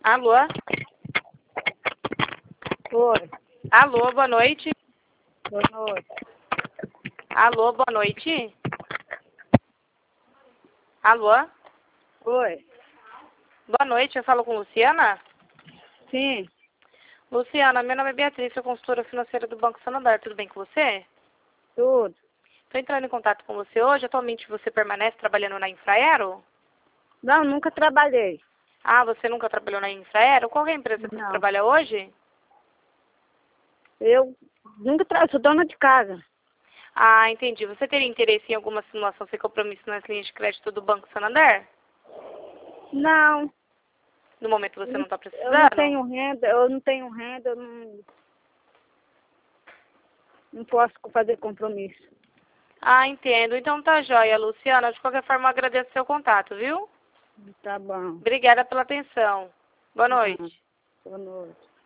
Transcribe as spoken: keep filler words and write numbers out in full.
Alô? Oi. Alô, boa noite. Boa noite. Alô, boa noite. Alô? Oi. Boa noite, eu falo com Luciana? Sim. Luciana, meu nome é Beatriz, sou consultora financeira do Banco Santander, tudo bem com você? Tudo. Estou entrando em contato com você hoje, atualmente você permanece trabalhando na Infraero? Não, nunca trabalhei. Ah, você nunca trabalhou na Infraero? Qual é a empresa que você Não. trabalha hoje? Eu nunca tra... sou dona de casa. Ah, entendi. Você teria interesse em alguma simulação sem compromisso nas linhas de crédito do Banco Santander? Não. No momento você Eu não está eu não precisando? tenho renda, eu não tenho renda, eu não, não posso fazer compromisso. Ah, entendo. Então tá joia, Luciana. De qualquer forma, eu agradeço o seu contato, viu? Tá bom. Obrigada pela atenção. Boa Não. noite. Boa noite.